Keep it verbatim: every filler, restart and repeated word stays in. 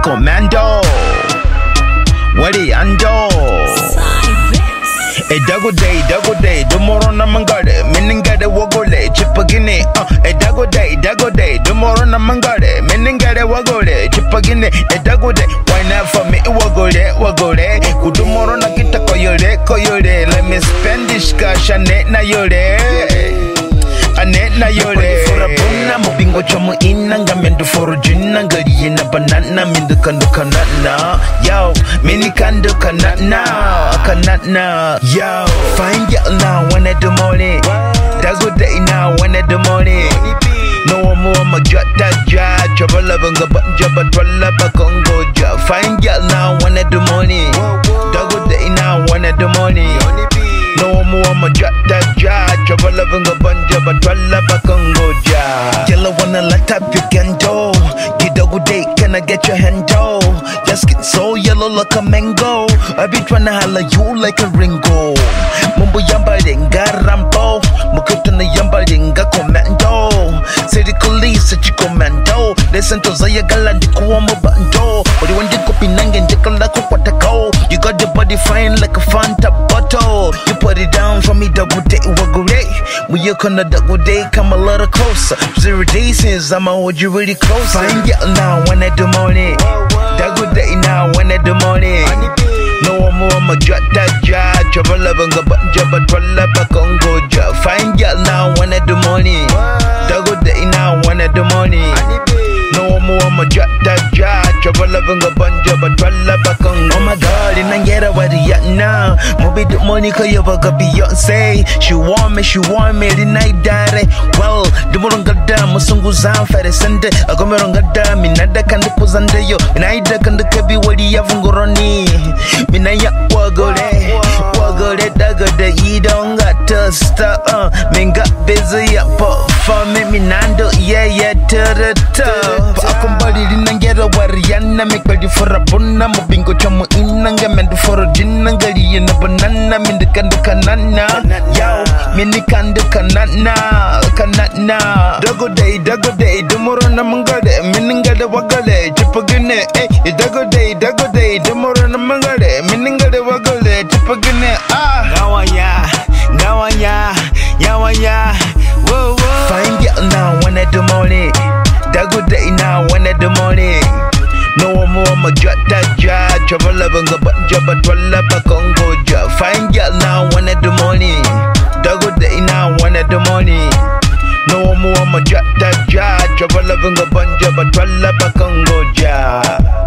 commando. What it ando? A double day, double day, tomorrow na mangade, meningade wagole, chipagine, uh, a double day, double day, tomorrow na mangade, meningade wagole, chipagine, a double day, why not for me, wagole, wagole, tomorrow na kita koyole, koyole, let me spend this cash and net na yole. Anet na yole for a bunna mo bingo chomo inanga mendo for jinna gari na banana mindu kandu kanana yo mini kandu kanana kanana yo find girl now when at the morning that's what day now when at the morning no more ma jata ja trouble banga banja but wala ba kongo ja find girl now when at the morning that's what day now when at the morning no more ma jata ja trouble banga banja but wala ba kongo ja yellow wanna light up your candle get a good day can I get your handle just get so yellow like a mango I be tryna holla you like a ringo mumbo yamba denga rambo mukutana yamba denga commando city police at you commando listen to zaya galandi kuomo bando odi wandi kopi nange ndekala ko kwatako you got the body fine like a Fanta bottle you put it down for me double day wagure we you gonna double day come a little closer zero days since I'm hold you really close find girl now when at the morning double day now when at the morning no more ma jata ja trouble banga banja but wala ba kongo ja find girl now when at the morning double day now when at the morning no more ma jata ja trouble banga banja but wala ba kongo oh my god in ngera wadi ya now mobi the money ko yobaga Beyonce she want me she want me the night dare well the moronga da musungu za fere sende agomeronga da minada kandi kuzande yo inaida kandi kabi wadi ya vungoroni minaya wagore wagore dagode you don't got to stop uh minga busy up for me minando yeah yeah to the top akombali linangera wariana make ready for a bunna mubingo chomo inanga mend for a jinangali na banana mindikanda kanana yo minikanda kanana kanana dago day dago day tomorrow na mangade miningade wagale chipagine eh dago day dago day tomorrow na mangade miningade wagale chipagine ah gawanya gawanya yawanya whoa whoa find girl now when at the morning dago day now when at the morning no more ma jata ja trouble banga banja but wala ba kongo ja find girl now when at the morning dago day now when at the morning no more ma jata ja trouble banga banja but wala ba kongo ja